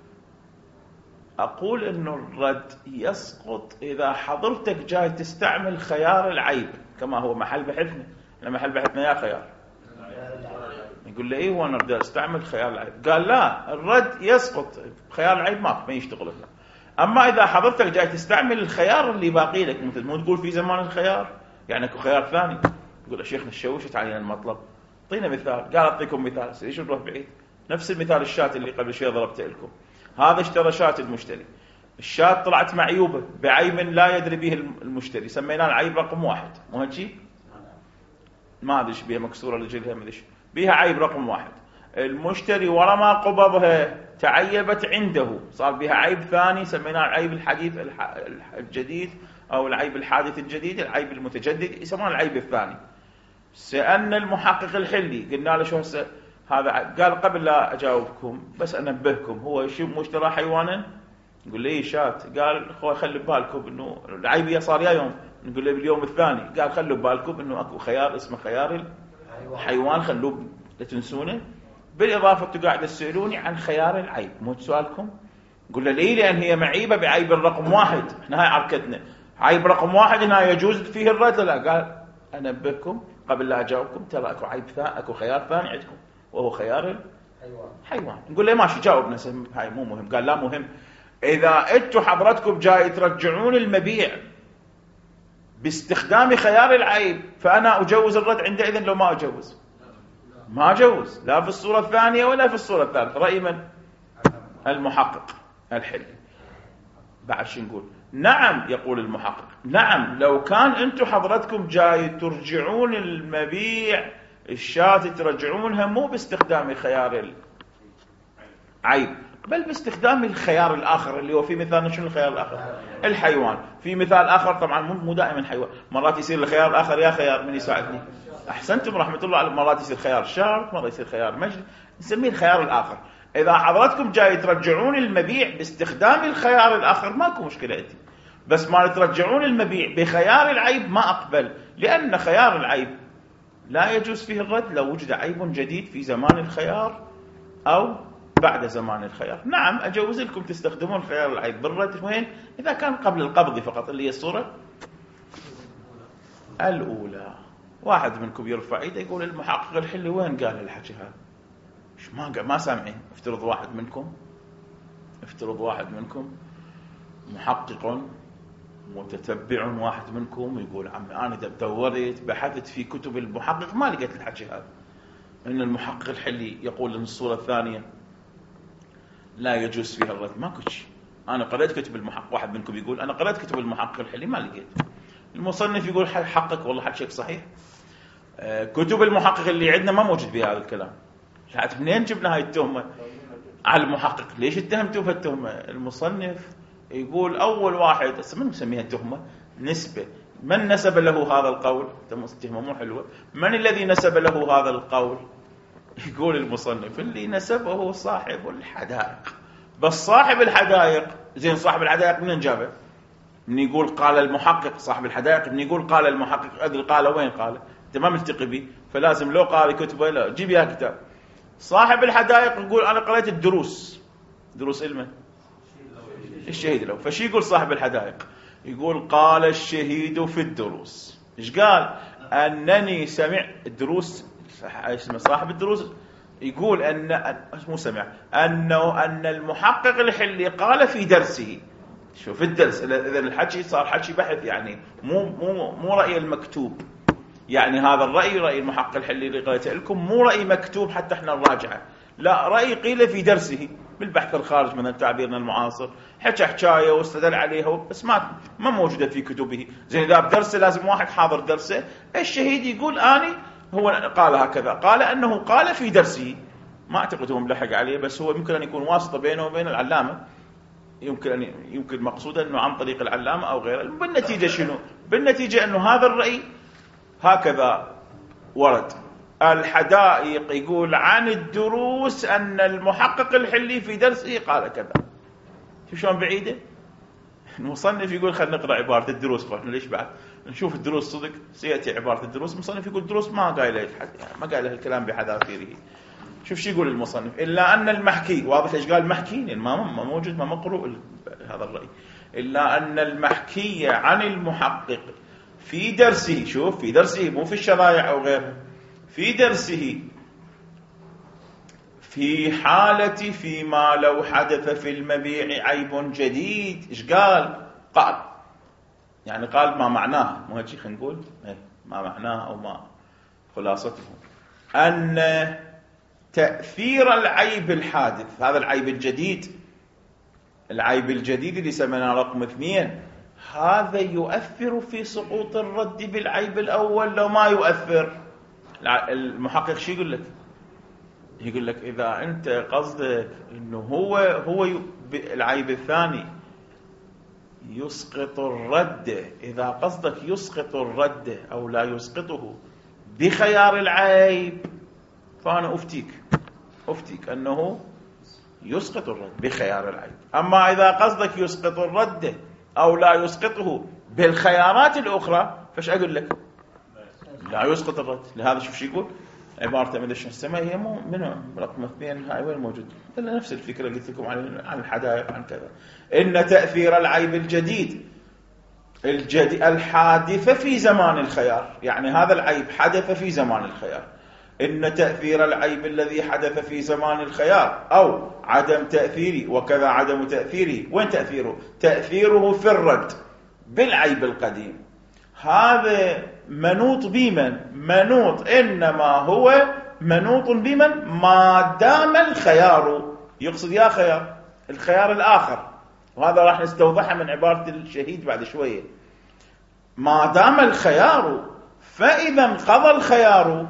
أقول أنه الرد يسقط إذا حضرتك جاي تستعمل خيار العيب كما هو محل بحثنا. احنا محل بحثنا يا خيار. يقول لي إيه وانا بدي استعمل خيار العيب؟ قال لا، الرد يسقط، خيار العيب ما ما يشتغل لنا. أما إذا حضرتك جاي تستعمل الخيار اللي باقي لك، مثل مو تقول في زمان الخيار يعني اكو خيار ثاني، يقول يا شيخنا الشوشت علينا المطلب، اعطينا مثال. قال اعطيكم مثال. ليش نروح بعيد؟ نفس المثال الشاة اللي قبل شوي ضربته لكم. هذا اشترى شاة المشتري، الشاة طلعت معيوبة بعيب لا يدري به المشتري، سميناه العيب رقم واحد. مو هيك؟ ما ادري ايش بيها، مكسوره رجلها ما ادري، بيها عيب رقم واحد. المشتري ورا ما قبضها تعيبت عنده، صار بها عيب ثاني سميناه العيب الحديث الجديد او العيب الحادث الجديد، العيب المتجدد، يسمونه العيب الثاني. سألنا المحقق الحلي قلنا له شو هسه هذا؟ قال قبل لا اجاوبكم بس انبهكم، هو شو مشترى حيوانا؟ نقول له ايه شاة. قال خلوا بالكم انه العيب صار يا يوم، نقول له باليوم الثاني. قال خلوا بالكم انه اكو خيار اسمه خيار الحيوان، خلوه لا تنسونه. بالاضافه انتم قاعد تسالوني عن خيار العيب، مو سؤالكم؟ نقول له ليه؟ لان هي معيبه بعيب الرقم واحد، احنا هاي عركتنا، عيب رقم واحد هنا يجوز فيه الرد. لا، قال أنبهكم قبل لا أجاوبكم، ترى أكو عيب ثاني، أكو خيار ثاني عندكم وهو خيار الحيوان. نقول له ماشي جاوبنا، هاي مو مهم. قال لا مهم. إذا أنتوا حضرتكم جاي ترجعون المبيع باستخدام خيار العيب فأنا أجوز الرد عندئذ لو ما أجوز؟ ما أجوز، لا في الصورة الثانية ولا في الصورة الثالثة. رأي من؟ المحقق الحلي. بعد شو نقول؟ نعم، يقول المحقق نعم لو كان أنتوا حضرتكم جاي ترجعون المبيع الشاة ترجعونها مو باستخدام خيار العيب بل باستخدام الخيار الآخر اللي هو في مثال شنو الخيار الآخر؟ الحيوان. في مثال آخر طبعا مو دائما حيوان، مرات يصير الخيار الآخر يا خيار من يساعدني. أحسنتم رحمة الله على، مرات يصير خيار شرط، مرات يصير خيار مجلس، نسميه الخيار الآخر. إذا حضرتكم جاي ترجعون المبيع باستخدام الخيار الآخر ماكو مشكلة عندي، بس ما ترجعون المبيع بخيار العيب ما أقبل، لأن خيار العيب لا يجوز فيه الرد لو وجد عيب جديد في زمان الخيار أو بعد زمان الخيار. نعم أجوز لكم تستخدمون خيار العيب بالرد وين؟ إذا كان قبل القبض فقط، اللي هي الصورة الأولى. واحد منكم يرفع يده يقول المحقق الحلي وين قال الحكي هذا؟ مش ما ما سامعين. افترض واحد منكم افترض واحد منكم محقق متتبع، واحد منكم يقول عمي أنا دورت بحثت في كتب المحقق ما لقيت الحكي هذا، إن المحقق الحلي يقول إن الصورة الثانية لا يجوز فيها الرد. ما كتش أنا قرأت كتب المحقق. واحد منكم يقول أنا قرأت كتب المحقق الحلي ما لقيت. المصنف يقول حقك والله حكيك صحيح، كتب المحقق اللي عندنا ما موجود بها هذا الكلام. حتى منين جبنا هاي التهمة على المحقق؟ ليش اتهمتوا بهالتهمة؟ المصنف يقول أول واحد من مسميها التهمة نسبة، من نسب له هذا القول؟ تهمة مو حلوة. من الذي نسب له هذا القول؟ يقول المصنف اللي نسبه صاحب الحدائق. بس صاحب الحدائق زين، صاحب الحدائق من جابه؟ من يقول قال المحقق صاحب الحدائق، من يقول قال المحقق أدري قال وين قال؟ انت ما ملتقي به، فلازم لو قاري كتبه لا جيب يا كتاب. صاحب الحدائق يقول أنا قرأت الدروس، دروس علمه الشهيد له. فشي يقول صاحب الحدائق؟ يقول قال الشهيد في الدروس. إيش قال؟ أنني سمع الدروس، اسمه صاحب الدروس يقول أن مو سمع أنه أن المحقق الحلي قال في درسه. شوف الدرس، إذا الحكي صار حكي بحث يعني مو مو مو رأي المكتوب. يعني هذا الرأي رأي المحقق الحلي اللي قلته لكم مو رأي مكتوب حتى احنا نراجعه، لا رأي قيل في درسه بالبحث الخارج من تعبيرنا المعاصر، حكى حكايه واستدل عليها بس ما ما موجوده في كتبه. زين اذا بدرسه لازم واحد حاضر درسه. الشهيد يقول اني هو قال هكذا، قال انه قال في درسه. ما اعتقد هو ملحق عليه، بس هو يمكن ان يكون واسطه بينه وبين العلامه، يمكن أن يمكن مقصودا انه عن طريق العلامه او غيره. بالنتيجه شنو؟ بالنتيجه انه هذا الرأي هكذا ورد. الحدائق يقول عن الدروس أن المحقق الحلي في درسه قال كذا. شوف شلون بعيدة. المصنف يقول خلينا نقرأ عبارة الدروس، ليش بعد نشوف الدروس صدق سيأتي عبارة الدروس. المصنف يقول الدروس ما قايله ما قايله الكلام بحذافيره. شوف شو يقول المصنف، إلا أن المحكي، واضح إيش قال محكي لأن ما موجود ما مقروء هذا الرأي، إلا أن المحكي عن المحقق في درسه، شوف في درسه مو في الشرائع أو غيرها، في درسه في حالة فيما لو حدث في المبيع عيب جديد. إيش قال؟ قال يعني قال ما معناه، مو هيك خلينا نقول ما معناه أو ما خلاصته، أن تأثير العيب الحادث، هذا العيب الجديد، العيب الجديد اللي سميناه رقم اثنين، هذا يؤثر في سقوط الرد بالعيب الأول لو ما يؤثر. المحقق شو يقول لك؟ يقول لك إذا أنت قصدك إنه هو هو العيب الثاني يسقط الرد، إذا قصدك يسقط الرد أو لا يسقطه بخيار العيب فأنا أفتيك أفتيك أنه يسقط الرد بخيار العيب. أما إذا قصدك يسقط الرد أو لا يسقطه بالخيارات الأخرى فش أقول لك؟ لا يسقط الرد. لهذا شوف شو يقول عبارته من السماء هي مو من رقم اثنين، هاي وين موجود؟ نفس الفكرة اللي قلت لكم عن عن الحدائق عن كذا. إن تأثير العيب الجديد الجدي الحادثة في زمان الخيار، يعني هذا العيب حدث في زمان الخيار. إن تأثير العيب الذي حدث في زمان الخيار أو عدم تأثيره، وكذا عدم تأثيره. وين تأثيره؟ تأثيره في الرد بالعيب القديم. هذا منوط بمن؟ منوط إنما هو منوط بمن؟ ما دام الخيار، يقصد يا خيار الخيار الآخر، وهذا راح نستوضحها من عبارة الشهيد بعد شوية. ما دام الخيار، فإذا انقضى الخيار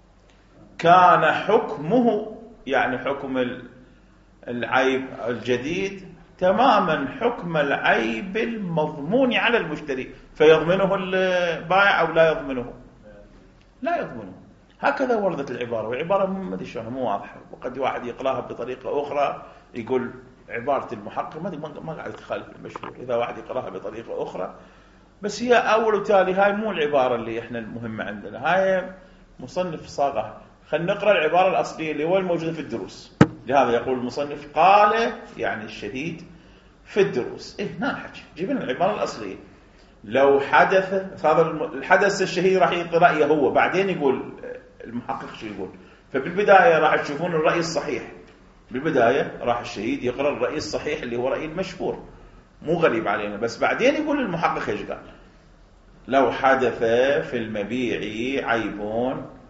كان حكمه، يعني حكم العيب الجديد تماما حكم العيب المضمون على المشتري، فيضمنه البائع أو لا يضمنه؟ لا يضمنه. هكذا وردت العبارة، وعبارة ما ادري شلون مو واضحة، وقد واحد يقراها بطريقة أخرى يقول عبارة المحقق ما ما قاعد تخالف المشهور، إذا واحد يقراها بطريقة أخرى. بس هي أول وتالي هاي مو العبارة اللي إحنا المهمة عندنا، هاي مصنف صاغها. خلينا نقرأ العبارة الأصلية اللي هو الموجودة في الدروس. لهذا يقول المصنف قال يعني الشهيد في الدروس. إيه نحكي جيبنا العبارة الأصلية. لو حدث هذا الحدث الشهيد راح يعطي رأيه هو، بعدين يقول المحقق شو يقول. فبالبداية راح تشوفون الرأي الصحيح، بالبداية راح الشهيد يقرأ الرأي الصحيح اللي هو رأي المشهور، مو غريب علينا. بس بعدين يقول المحقق ايش قال. لو حدث في المبيع عيب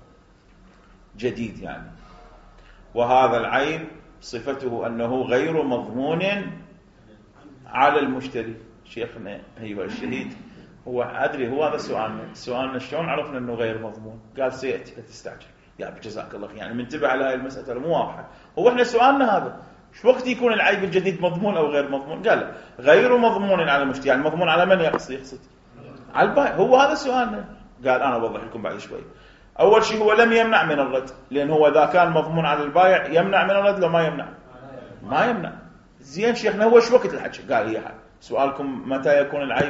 جديد يعني، وهذا العيب صفته أنه غير مضمون على المشتري. شيخنا أيها الشهيد هو أدري هو هذا سؤالنا، سؤالنا شلون عرفنا أنه غير مضمون؟ قال سيأتي لا تستعجل يا جزاك الله خير، يعني منتبه على هذه المسألة مو واضحة. هو احنا سؤالنا هذا شو وقت يكون العيب الجديد مضمون أو غير مضمون؟ قال غير مضمون على المشتري، يعني مضمون على من يقصد؟ يقصد على البائع. هو هذا سؤالنا. قال أنا أوضح لكم بعد شوي. أول شيء هو لم يمنع من الرد، لأن هو إذا كان مضمون على البائع يمنع من الرد لو ما يمنع ما يمنع. زين شيخنا هو شو وقت الحكي؟ قال هي حال سؤالكم متى يكون العيب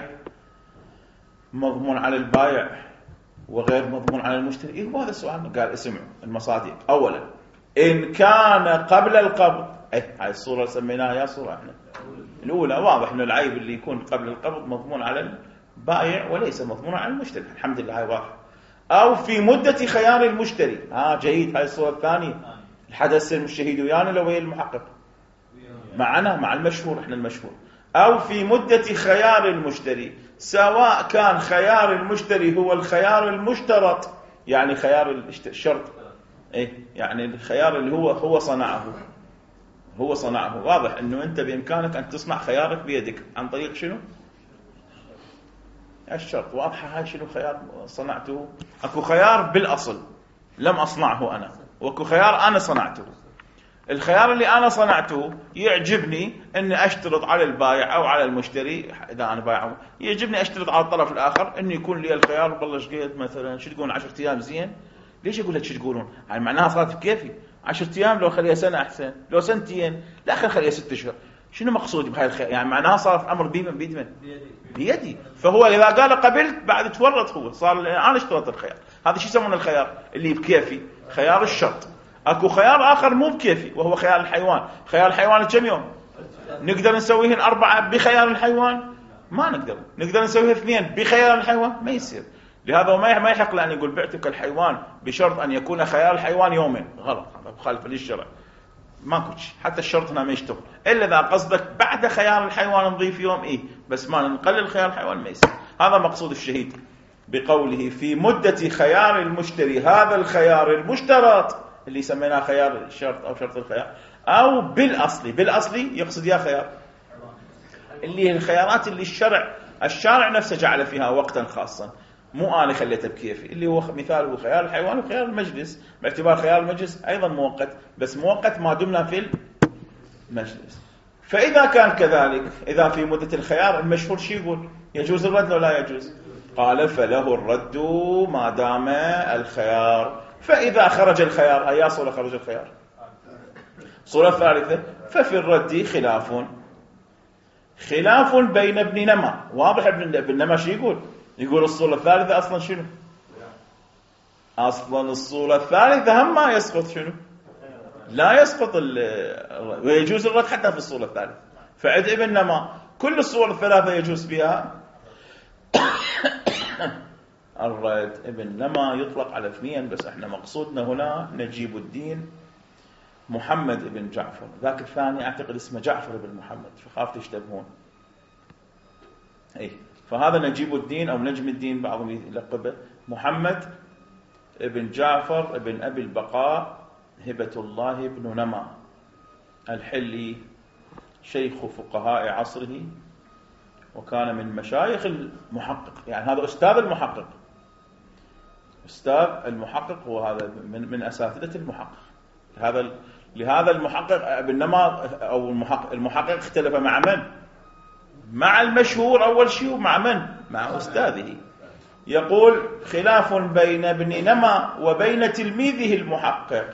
مضمون على البائع وغير مضمون على المشتري؟ إيه هو هذا السؤال. قال اسمعوا المصادر. أولا إن كان قبل القبض، إيه هاي الصورة سميناها يا صورة احنا الأولى، واضح إنه العيب اللي يكون قبل القبض مضمون على البائع وليس مضمون على المشتري، الحمد لله هاي واضح. أو في مدة خيار المشتري، ها جيد. هاي الصورة الثانية الحدث الشهيد ويانا لو هي المحقق معنا مع المشهور، احنا المشهور. أو في مدة خيار المشتري، سواء كان خيار المشتري هو الخيار المشترط، يعني خيار الشرط، إيه يعني الخيار اللي هو هو صنعه هو صنعه واضح إنه أنت بإمكانك أن تصنع خيارك بيدك عن طريق شنو؟ الشرط. واضحة هاي شنو خيار صنعته؟ أكو خيار بالأصل لم أصنعه أنا، وأكو خيار أنا صنعته. الخيار اللي أنا صنعته يعجبني أني أشترط على البائع أو على المشتري، إذا أنا بايعه يعجبني أشترط على الطرف الآخر أنه يكون لي الخيار بالله شقيت مثلا شو تقولون عشرة أيام زين. ليش أقول لك شو تقولون؟ يعني معناها صارت بكيفي عشرة أيام، لو خليها سنة أحسن، لو سنتين لا خل خليها ست أشهر. شنو مقصودي بهاي الخيار؟ يعني معناها صار أمر بيمن بيد من بيدي. فهو إذا قال قبلت بعد تورط، هو صار أنا اشترط الخيار. هذا شو يسمونه الخيار اللي بكيفي؟ خيار الشرط. أكو خيار آخر مو بكيفي وهو خيار الحيوان. خيار الحيوان كم يوم نقدر نسويهن؟ أربعة بخيار الحيوان ما نقدر. نقدر نسويها اثنين بخيار الحيوان ما يصير. لهذا ما يحق لأن يقول بعتك الحيوان بشرط أن يكون خيار الحيوان يومين. غلط، هذا مخالف للشرع. ما كوتش حتى الشرط هنا ما يشتغل إلا إذا قصدك بعد خيار الحيوان نضيف يوم إيه، بس ما نقلل خيار الحيوان ما يصير. هذا مقصود الشهيد بقوله في مدة خيار المشتري، هذا الخيار المشترط اللي سميناه خيار الشرط أو شرط الخيار. أو بالأصلي، بالأصلي يقصد يا خيار اللي هي الخيارات اللي الشرع الشارع نفسه جعل فيها وقتا خاصا، مو أنا خليته بكيفي، اللي هو مثاله خيار الحيوان وخيار المجلس، باعتبار خيار المجلس أيضا مؤقت، بس مؤقت ما دمنا في المجلس. فإذا كان كذلك، إذا في مدة الخيار المشهور شي يقول يجوز الرد ولا لا يجوز؟ قال فله الرد ما دام الخيار. فإذا خرج الخيار، أي صورة خرج الخيار؟ صورة ثالثة ففي الرد خلاف خلاف بين ابن نما. واضح ابن نما شو يقول؟ يقول الصورة الثالثة أصلا شنو؟ أصلا الصورة الثالثة هم ما يسقط شنو؟ لا يسقط ويجوز الرد حتى في الصورة الثالثة. فعند ابن نما كل الصور الثلاثة يجوز بها الرد ابن نما يطلق على اثنين، بس احنا مقصودنا هنا نجيب الدين محمد ابن جعفر، ذاك الثاني اعتقد اسمه جعفر بن محمد، فخاف تشتبهون. اي فهذا نجيب الدين او نجم الدين بعضهم يلقبه محمد ابن جعفر ابن ابي البقاء هبة الله بن نما الحلي، شيخ فقهاء عصره، وكان من مشايخ المحقق، يعني هذا أستاذ المحقق، أستاذ المحقق هو هذا من من أساتذة المحقق. هذا لهذا المحقق ابن نما أو المحقق المحقق اختلف مع من؟ مع المشهور أول شيء، ومع من؟ مع أستاذه. يقول خلاف بين ابن نما وبين تلميذه المحقق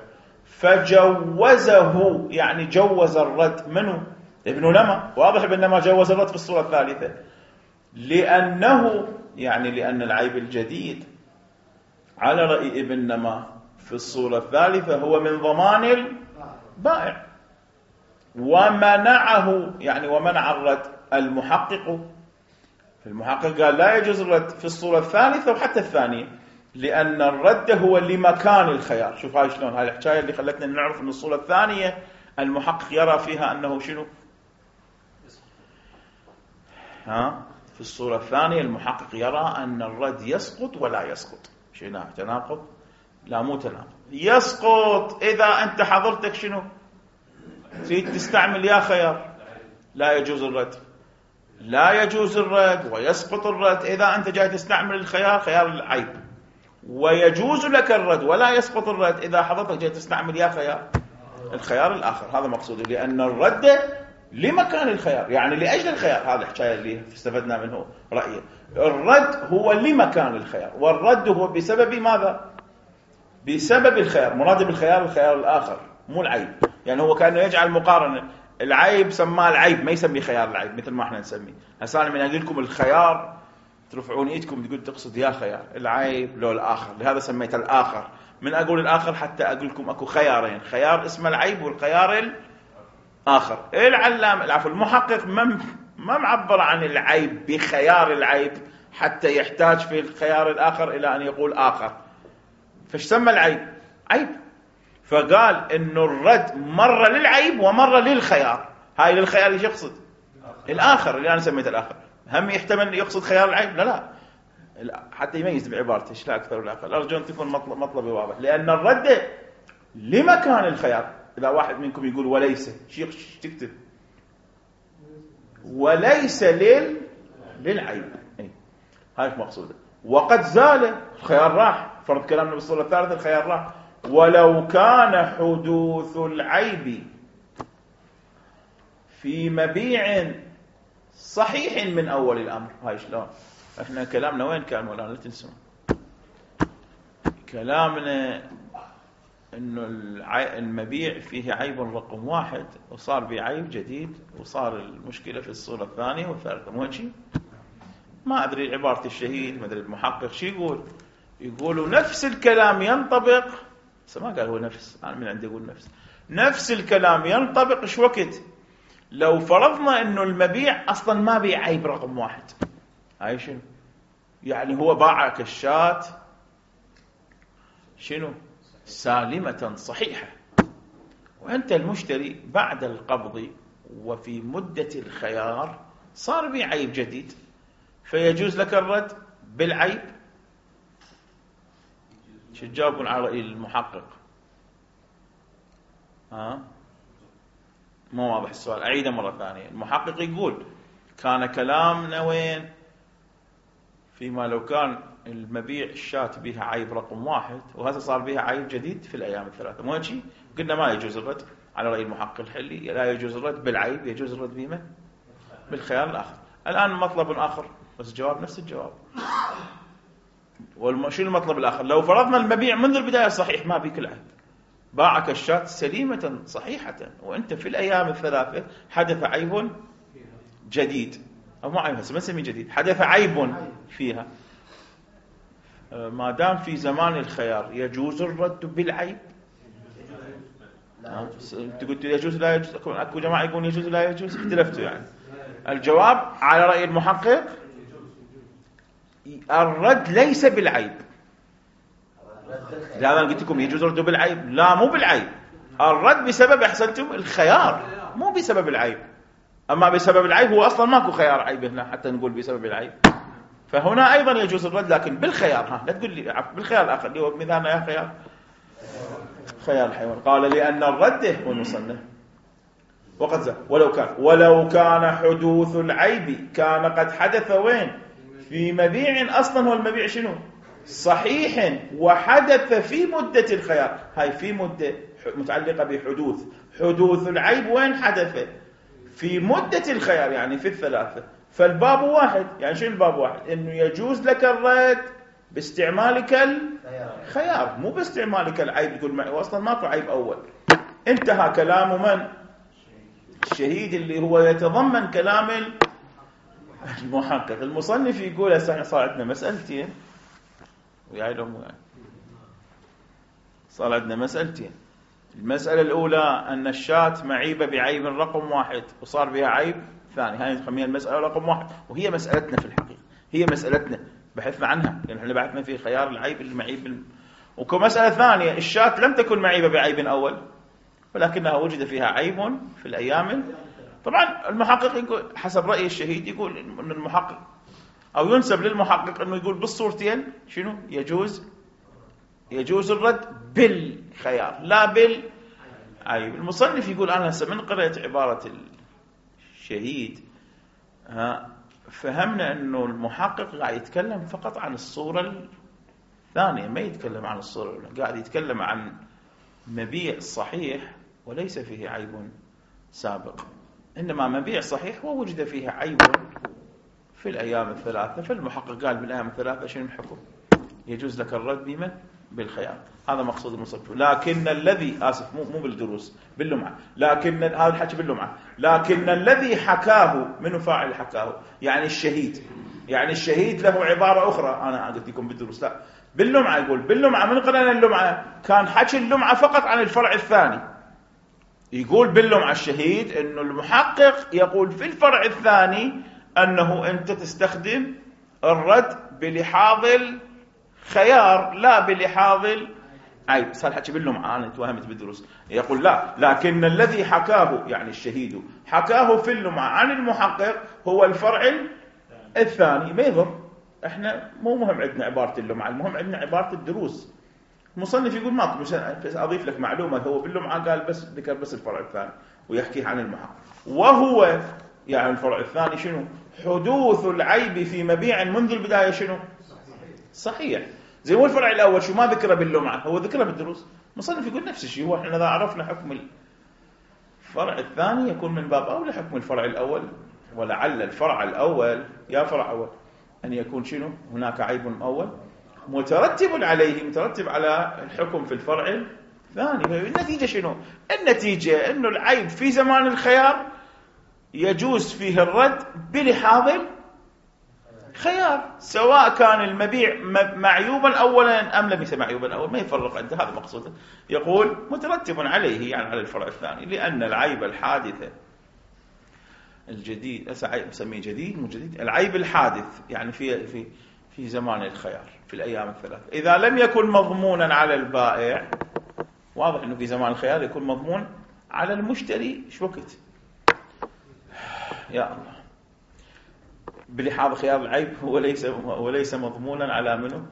فجوزه، يعني جوز الرد. منه؟ ابن نما. واضح ابن نما جوز الرد في الصورة الثالثة، لأنه يعني لأن العيب الجديد على رأي ابن نما في الصورة الثالثة هو من ضمان البائع، ومنعه يعني ومنع الرد المحقق. المحقق قال لا يجوز الرد في الصورة الثالثة وحتى الثانية، لأن الرد هو لمكان الخيار. شوف هاي شلون، هاي الحكاية اللي خلتنا نعرف أن الصورة الثانية المحقق يرى فيها أنه شنو؟ ها في الصورة الثانية المحقق يرى أن الرد يسقط ولا يسقط. شنو تناقض؟ لا مو تناقض، يسقط إذا أنت حضرتك شنو تريد تستعمل يا خيار، لا يجوز الرد. لا يجوز الرد ويسقط الرد إذا أنت جاي تستعمل الخيار خيار العيب، ويجوز لك الرد ولا يسقط الرد إذا حضرتك جاي تستعمل يا خيار الخيار الآخر. هذا مقصود، لأن الرد لمكان الخيار، يعني لأجل الخيار. هذا الحكاية اللي استفدنا منه رأيه. الرد هو لمكان الخيار، والرد هو بسبب ماذا؟ بسبب الخيار. مراد بالخيار الخيار الآخر مو العيب. يعني هو كأنه يجعل مقارنة، العيب سماه العيب، ما يسمي خيار العيب مثل ما احنا نسميه. هسه من أقول لكم الخيار ترفعون ايدكم تقول تقصد يا خيار، العيب لو الآخر، لهذا سميته الآخر. من أقول الآخر حتى أقول لكم أكو خيارين، خيار اسمه العيب والخيار الآخر. العلام العفو المحقق ما ما معبر عن العيب بخيار العيب حتى يحتاج في الخيار الآخر إلى أن يقول آخر. فاش سمى العيب؟ عيب. فقال إنه الرد مرة للعيب ومرة للخيار. هاي للخيار ايش يقصد؟ الآخر اللي أنا سميته الآخر. هم يحتمل يقصد خيار العيب؟ لا لا, لا. حتى يميز بعبارته ايش لا أكثر ولا أقل. أرجو أن تكون مطلب مطلبي واضح. لأن الرد لمكان الخيار. إذا واحد منكم يقول وليس شيخ تكتب وليس لل للعيب، أي هاي مقصوده. وقد زال الخيار راح، فرض كلامنا بالصورة الثالثة الخيار راح. ولو كان حدوث العيب في مبيع صحيح من أول الأمر. هاي شلون؟ احنا كلامنا وين كان مولانا؟ لا تنسوا كلامنا انه المبيع فيه عيب رقم واحد وصار بعيب جديد، وصار المشكلة في الصورة الثانية والثالثة. مو هيك؟ ما ادري عبارة الشهيد، ما ادري المحقق شو يقول. يقولوا نفس الكلام ينطبق، بس ما قال هو نفس، انا من عندي اقول نفس نفس الكلام ينطبق. ايش وقت لو فرضنا انه المبيع اصلا ما بيع عيب رقم واحد؟ هاي شنو يعني؟ هو باعك الشاة شنو سالمة صحيحة، وأنت المشتري بعد القبض وفي مدة الخيار صار بي عيب جديد، فيجوز لك الرد بالعيب. شو تجاوبون على رأي المحقق؟ ها مو واضح السؤال، أعيده مرة ثانية. المحقق يقول كان كلامنا وين؟ فيما لو كان المبيع الشاة بها عيب رقم واحد وهذا صار بها عيب جديد في الأيام الثلاثة. مو هيك؟ قلنا ما يجوز الرد على رأي المحقق الحلي، لا يجوز الرد بالعيب، يجوز الرد بما بالخيار الآخر. الآن مطلب آخر، بس الجواب نفس الجواب. وشو المطلب الآخر؟ لو فرضنا المبيع منذ البداية صحيح ما بيك العيب، باعك الشاة سليمة صحيحة، وأنت في الأيام الثلاثة حدث عيب جديد، أو ما عيب هسه ما نسميه جديد، حدث عيب فيها. ما دام في زمان الخيار يجوز الرد بالعيب. انت قلت يجوز لا يجوز، اكو جماعه يقولون يجوز لا يجوز، اختلفتوا يعني. الجواب على راي المحقق الرد ليس بالعيب. لهذا قلت لكم يجوز الرد بالعيب، لا مو بالعيب، الرد بسبب احسنتم الخيار مو بسبب العيب. اما بسبب العيب هو اصلا ماكو خيار عيب هنا حتى نقول بسبب العيب، فهنا ايضا يجوز الرد لكن بالخيار. ها لا تقول لي بالخيار الاخر اللي هو مثالنا يا خيار خيار الحيوان. قال لان الرد هو المصنف وقد زاد ولو كان ولو كان حدوث العيب كان قد حدث وين؟ في مبيع اصلا هو المبيع شنو؟ صحيح وحدث في مدة الخيار. هاي في مدة متعلقة بحدوث، حدوث العيب وين حدث؟ في مدة الخيار يعني في الثلاثة. فالباب واحد، يعني شنو الباب واحد؟ انه يجوز لك الرد باستعمالك الخيار مو باستعمالك العيب. تقول معي واصلا ماكو عيب اول. انتهى كلام من؟ الشهيد اللي هو يتضمن كلام المحقق. المصنف يقول هسه صار عندنا مسألتين وياي لهم وياي. صار عندنا مسألتين. المسألة الأولى أن الشاة معيبة بعيب رقم واحد وصار بها عيب ثاني، هاي نسميها المسألة رقم واحد، وهي مسألتنا في الحقيقة، هي مسألتنا بحثنا عنها لأن احنا بحثنا في خيار العيب المعيب الم... وكمسألة ثانية الشاة لم تكن معيبة بعيب أول ولكنها وجد فيها عيب في الأيام. طبعا المحقق يقول حسب رأي الشهيد يقول أن المحقق أو ينسب للمحقق أنه يقول بالصورتين شنو يجوز يجوز الرد بالخيار لا بالعيب. المصنف يقول أنا هسه من قرأت عبارة الشهيد ها فهمنا أنه المحقق قاعد يتكلم فقط عن الصورة الثانية، ما يتكلم عن الصورة الأولى، قاعد يتكلم عن مبيع صحيح وليس فيه عيب سابق، إنما مبيع صحيح ووجد فيه عيب في الأيام الثلاثة. فالمحقق قال بالأيام الثلاثة شنو الحكم؟ يجوز لك الرد بمن؟ بالخيار. هذا مقصود المصنف. لكن الذي آسف مو مو بالدروس باللمعة، لكن هذا الحكي باللمعة، لكن الذي حكاه منه فاعل حكاه يعني الشهيد، يعني الشهيد له عبارة أخرى أنا قلت لكم بالدروس لا باللمعة. يقول باللمعة من قرأنا اللمعة كان حكي اللمعة فقط عن الفرع الثاني. يقول باللمعة الشهيد إنه المحقق يقول في الفرع الثاني أنه أنت تستخدم الرد بلحاظ الخيار لا بلحاظ العيب. صار حكي باللمعة أنا توهمت بالدروس. يقول لا لكن الذي حكاه يعني الشهيد حكاه في اللمعة عن المحقق هو الفرع الثاني. ما يضر احنا مو مهم عندنا عبارة اللمعة، المهم عندنا عبارة الدروس. المصنف يقول ما بس أضيف لك معلومة، هو باللمعة قال بس ذكر بس الفرع الثاني ويحكيه عن المحقق، وهو يعني الفرع الثاني شنو؟ حدوث العيب في مبيع منذ البداية شنو؟ صحيح. زي هو الفرع الأول شو ما ذكره باللمعة هو ذكره بالدروس. المصنف يقول نفس الشيء، هو احنا إذا عرفنا حكم الفرع الثاني يكون من باب أولى حكم الفرع الأول، ولعل الفرع الأول يا فرع أول أن يكون شنو؟ هناك عيب أول مترتب عليه مترتب على الحكم في الفرع الثاني. النتيجة شنو؟ النتيجة أنه العيب في زمان الخيار يجوز فيه الرد بلحاظ الخيار سواء كان المبيع معيوبا أولا أم لم يكن معيوبا أولا، ما يفرق عنده. هذا مقصوده. يقول مترتب عليه يعني على الفرع الثاني لأن العيب الحادث الجديد أسميه جديد مو جديد العيب الحادث يعني في في في زمان الخيار في الأيام الثلاث إذا لم يكن مضمونا على البائع، واضح أنه في زمان الخيار يكون مضمون على المشتري. شو وقت يا الله بلحاظ خيار العيب هو ليس وليس مضمونا على منه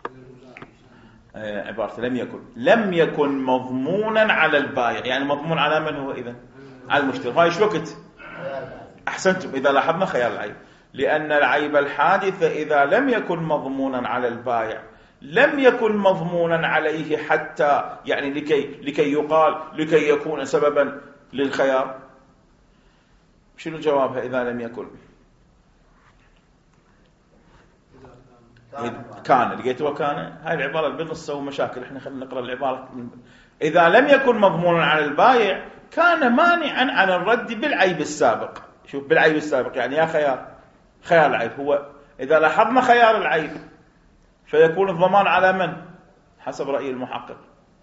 آه عبارة لم يكن لم يكن مضمونا على البائع يعني مضمون على من هو إذن؟ على المشتري. هاي شو وقت؟ أحسنتم إذا لاحظنا خيار العيب، لأن العيب الحادث إذا لم يكن مضمونا على البائع لم يكن مضمونا عليه حتى يعني لكي لكي يقال لكي يكون سببا للخيار. شنو جوابها إذا لم يكن؟ كان لقيتوا كان. هاي العبارة بالنص سووا مشاكل. احنا خلينا نقرأ العبارة. إذا لم يكن مضمونا على البائع كان مانعا عن الرد بالعيب السابق. شوف بالعيب السابق يعني يا خيار خيار العيب هو إذا لاحظنا خيار العيب فيكون الضمان على من؟ حسب رأي المحقق.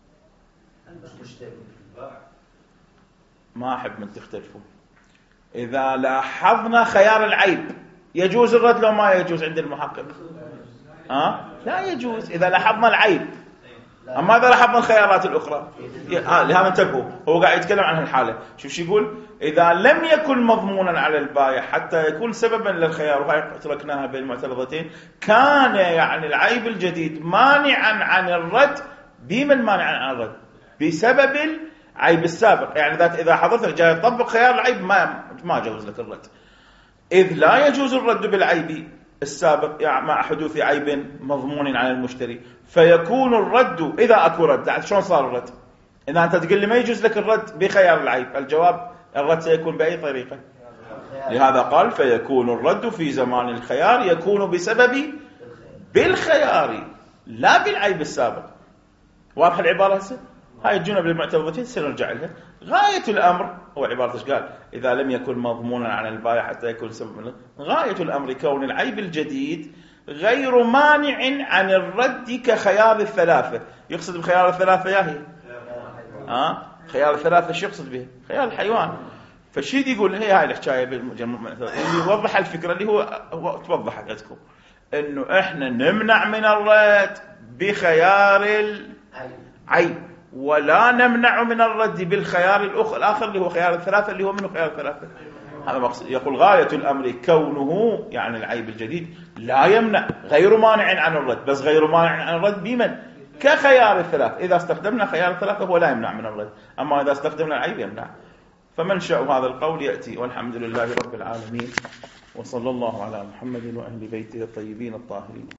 ما أحب من تختلفوا. إذا لاحظنا خيار العيب يجوز الرد لو ما يجوز عند المحقق؟ أه؟ لا يجوز إذا لاحظنا العيب. أما إذا لاحظنا الخيارات الأخرى آه لهذا انتبهوا، هو قاعد يتكلم عن هالحالة. شوف شو يقول: إذا لم يكن مضمونا على البائع حتى يكون سببا للخيار، وهي تركناها بين المعترضتين، كان يعني العيب الجديد مانعا عن الرد. بمن مانعا عن الرد؟ بسبب العيب السابق. يعني إذا حضرتك جاي تطبق خيار العيب ما ما جوز لك الرد، إذ لا يجوز الرد بالعيب السابق يعني مع حدوث عيب مضمون على المشتري، فيكون الرد إذا أكو رد. شلون صار الرد؟ إذا أنت تقول لي ما يجوز لك الرد بخيار العيب، الجواب الرد سيكون بأي طريقة؟ لهذا قال: فيكون الرد في زمان الخيار يكون بسبب بالخيار لا بالعيب السابق. واضح العبارة هسه؟ هاي الجملة بالمعترضتين سنرجع لها. غاية الأمر هو عبارة ايش قال؟ إذا لم يكن مضمونا على البائع حتى يكون سبب. غاية الأمر كون العيب الجديد غير مانع عن الرد كخيار الثلاثة. يقصد بخيار الثلاثة يا هي آه؟ خيار الثلاثة شو يقصد به؟ خيار الحيوان. فالشيء يقول هي هاي الحكاية بالمجموع اللي يوضح الفكرة اللي هو, هو توضحت عندكم إنه إحنا نمنع من الرد بخيار العيب ولا نمنع من الرد بالخيار الآخر اللي هو خيار الثلاثة اللي هو منه خيار الثلاثة. هذا مقصد. يقول غاية الأمر كونه يعني العيب الجديد لا يمنع، غير مانع عن الرد، بس غير مانع عن الرد بمن؟ كخيار الثلاثة. إذا استخدمنا خيار الثلاثة هو لا يمنع من الرد، أما إذا استخدمنا العيب يمنع. فمنشأ هذا القول يأتي. والحمد لله رب العالمين، وصلى الله على محمد وأهل بيته الطيبين الطاهرين.